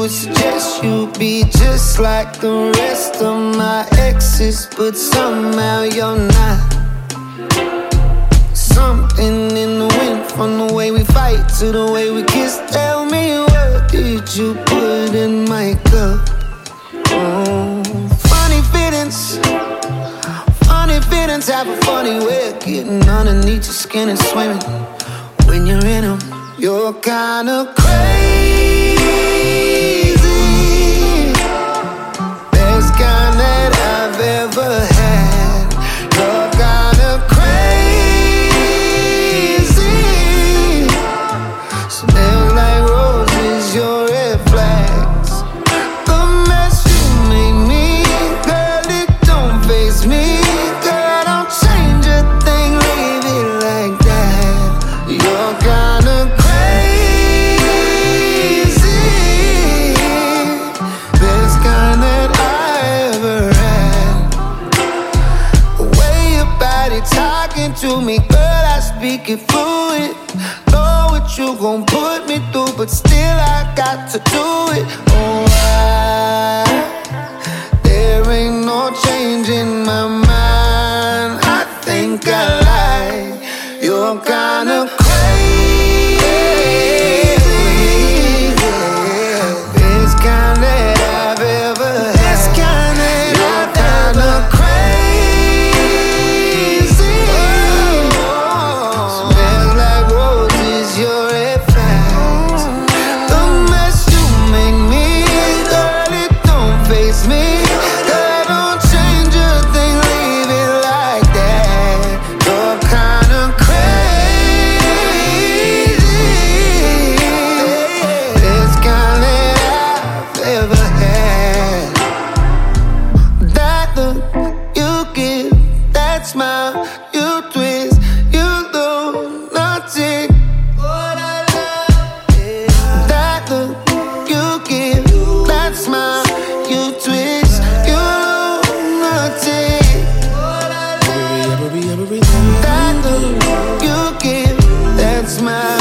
would suggest you be just like the rest of my exes, but somehow you're not. Something in the wind, from the way we fight to the way we kiss. Tell me, what did you put in my cup? Oh, funny feelings have a funny way of getting underneath your skin and swimming. When you're in them, you're kinda crazy. Best kind that I've ever had. You're kinda crazy. Smell like roses, your red flags. The mess you made me, girl, it don't faze me. Girl, don't change a thing, leave it like that. You're kinda crazy. Best kind that I ever had. The way your body talking to me, girl, I speak it fluid. Know what you gon' put me through, but still I got to do it. Oh, there ain't no changing my mind. I think I like you're kinda crazy. Best kind that I've ever had. You're kinda crazy. Smells like roses, your red flags. The mess you make me, girl, it don't faze me. Girl, don't change a thing, leave it like that. You're kinda crazy. Best kind that I've ever had. That look you give, that smile you twist, you do nothing. That look you give, that smile you twist, you do nothing. That look you give, that smile